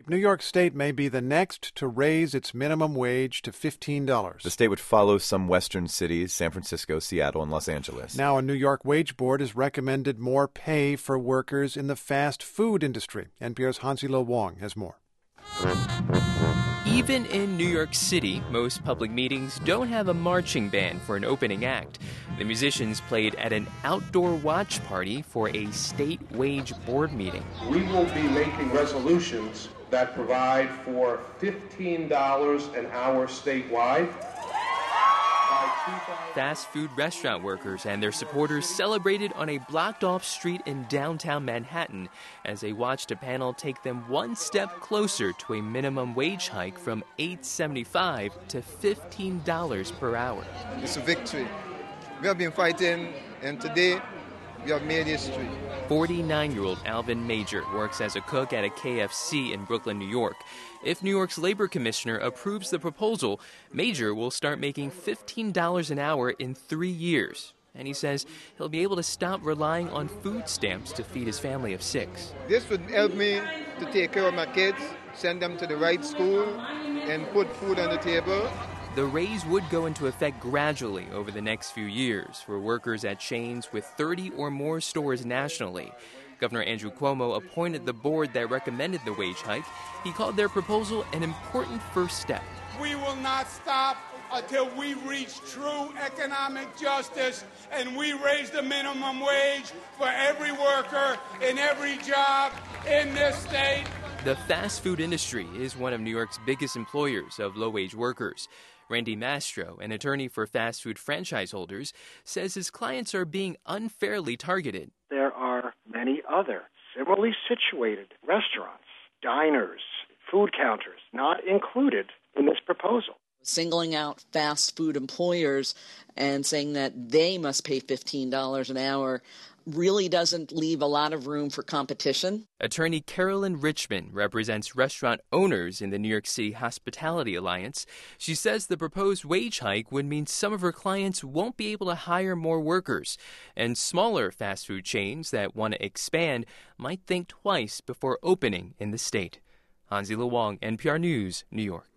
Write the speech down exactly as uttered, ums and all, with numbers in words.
New York State may be the next to raise its minimum wage to fifteen dollars. The state would follow some western cities, San Francisco, Seattle, and Los Angeles. Now, a New York wage board has recommended more pay for workers in the fast food industry. N P R's Hansilo Wong has more. Even in New York City, most public meetings don't have a marching band for an opening act. The musicians played at an outdoor watch party for a state wage board meeting. We will be making resolutions that provide for fifteen dollars an hour statewide. Fast food restaurant workers and their supporters celebrated on a blocked-off street in downtown Manhattan as they watched a panel take them one step closer to a minimum wage hike from eight dollars and seventy-five cents to fifteen dollars per hour. It's a victory. We have been fighting, and today we have made history. forty-nine-year-old Alvin Major works as a cook at a K F C in Brooklyn, New York. If New York's labor commissioner approves the proposal, Major will start making fifteen dollars an hour in three years. And he says he'll be able to stop relying on food stamps to feed his family of six. This would help me to take care of my kids, send them to the right school, and put food on the table. The raise would go into effect gradually over the next few years for workers at chains with thirty or more stores nationally. Governor Andrew Cuomo appointed the board that recommended the wage hike. He called their proposal an important first step. We will not stop until we reach true economic justice and we raise the minimum wage for every worker in every job in this state. The fast food industry is one of New York's biggest employers of low-wage workers. Randy Mastro, an attorney for fast food franchise holders, says his clients are being unfairly targeted. There are many other similarly situated restaurants, diners, food counters not included in this proposal. Singling out fast food employers and saying that they must pay fifteen dollars an hour really doesn't leave a lot of room for competition. Attorney Carolyn Richmond represents restaurant owners in the New York City Hospitality Alliance. She says the proposed wage hike would mean some of her clients won't be able to hire more workers, and smaller fast food chains that want to expand might think twice before opening in the state. Hansilo Wong, N P R News, New York.